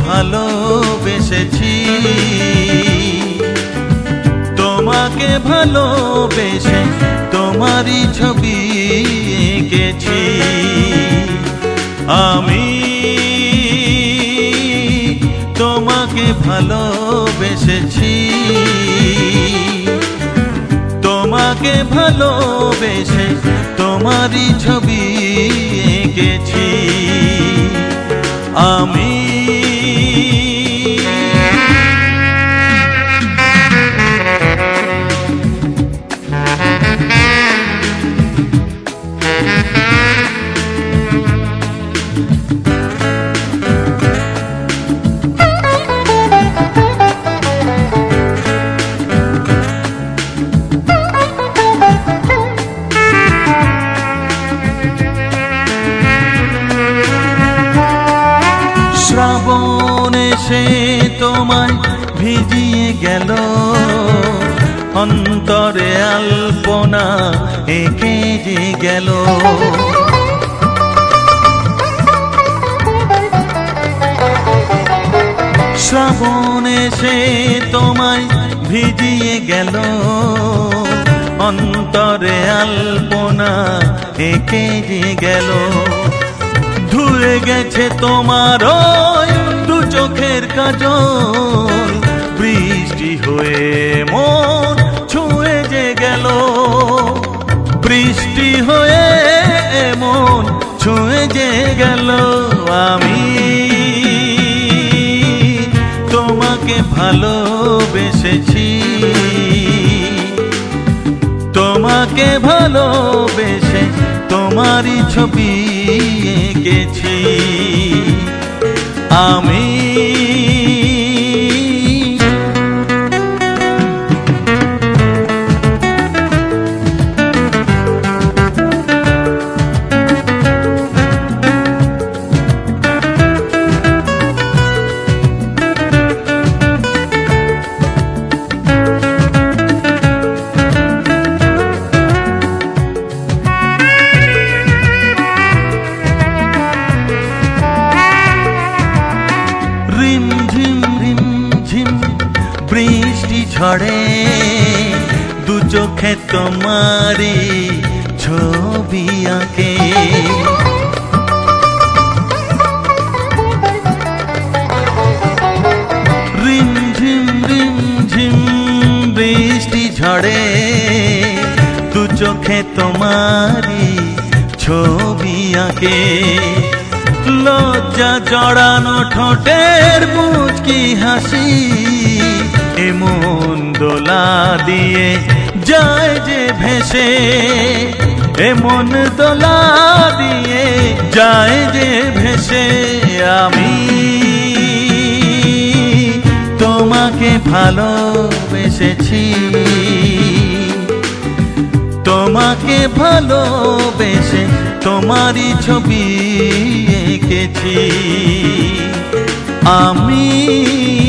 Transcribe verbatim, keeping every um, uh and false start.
ভালোবেসেছি, তোমাকে ভালোবেসে তোমারই ছবি এঁকেছি। আমি তোমাকে ভালোবেসেছি, তোমাকে ভালোবেসে তোমারই ছবি এঁকেছি। আমি শ্রাবণ এসে তোমায় ভিজিয়ে গেল, অন্তরে আলপনা এঁকে যে গেল। শ্রাবণ এসে তোমায় ভিজিয়ে গেল, অন্তরে আলপনা এঁকে যে গেল। ধুয়ে গেছে তোমার ওই দু চোখের কাজল, বৃষ্টি হয়ে মন ছুঁয়ে যে গেল। বৃষ্টি হয়ে মন ছুঁয়ে যে গেল। আমি তোমাকে ভালোবেসেছি, তোমাকে ভালোবেসে তোমারই ছবি এঁকেছি। আমি বৃষ্টি ঝড়ে দু চোখে তোমারি ছবি আঁকে। রিম ঝিম রিম ঝিম বৃষ্টি ঝড়ে দু চোখে তোমারি ছবি আঁকে। লজ্জা জড়ানো ঠোঁটের মুচকি হাসি, এমন দোলা দিয়ে যায় যে ভেসে, এমন দোলা দিয়ে যায় যে ভেসে। আমি তোমাকে ভালোবেসেছি, তোমাকে ভালোবেসে তোমারই ছবি এঁকেছি। আমি